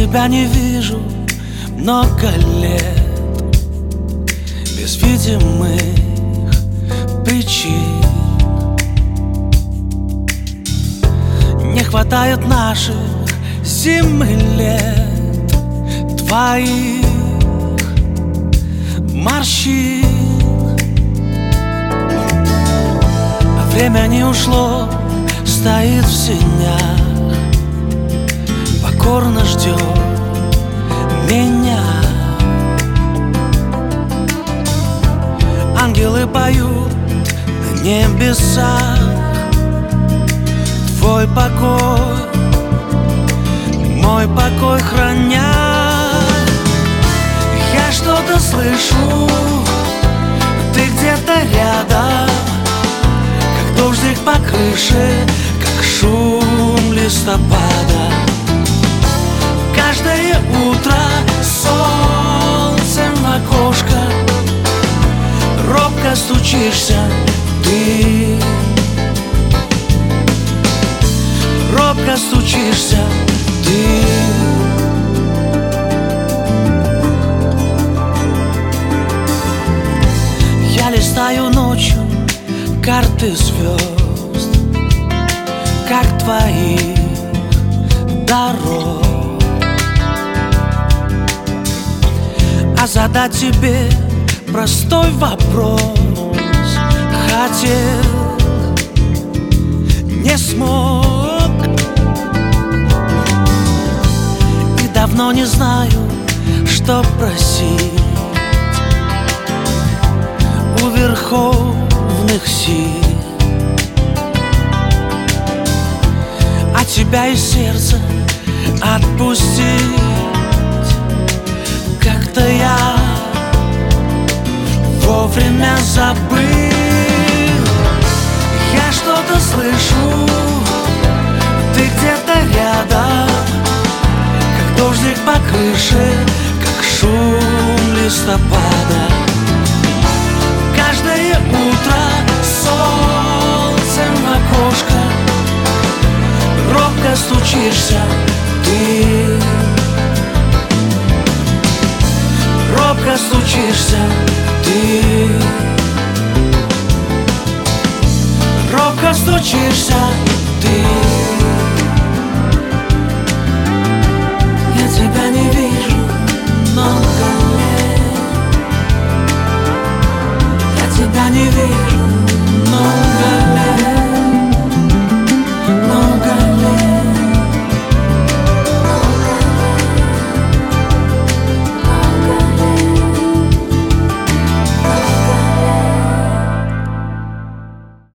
тебя не вижу много лет, без видимых причин. Не хватает наших зим и лет, твоих морщин. А время не ушло, стоит в сенях, покорно ждет меня. Ангелы поют на небесах твой покой, мой покой храня. Я что-то слышу, ты где-то рядом, как дождик по крыше, как шум листопада. Каждое утро солнцем в окошко робко стучишься ты, робко стучишься ты. Я листаю ночью карты звезд, как твоих дорог, а задать тебе простой вопрос хотел, не смог. И давно не знаю, что просить у верховных сил. А тебя из сердца отпустить как-то я вовремя забыл. Я что-то слышу, ты где-то рядом, как дождик по крыше, как шум листопада. Каждое утро солнцем в окошко робко стучишься ты, робко стучишься ты, робко стучишься ты. Я тебя не вижу много лет, я тебя не вижу.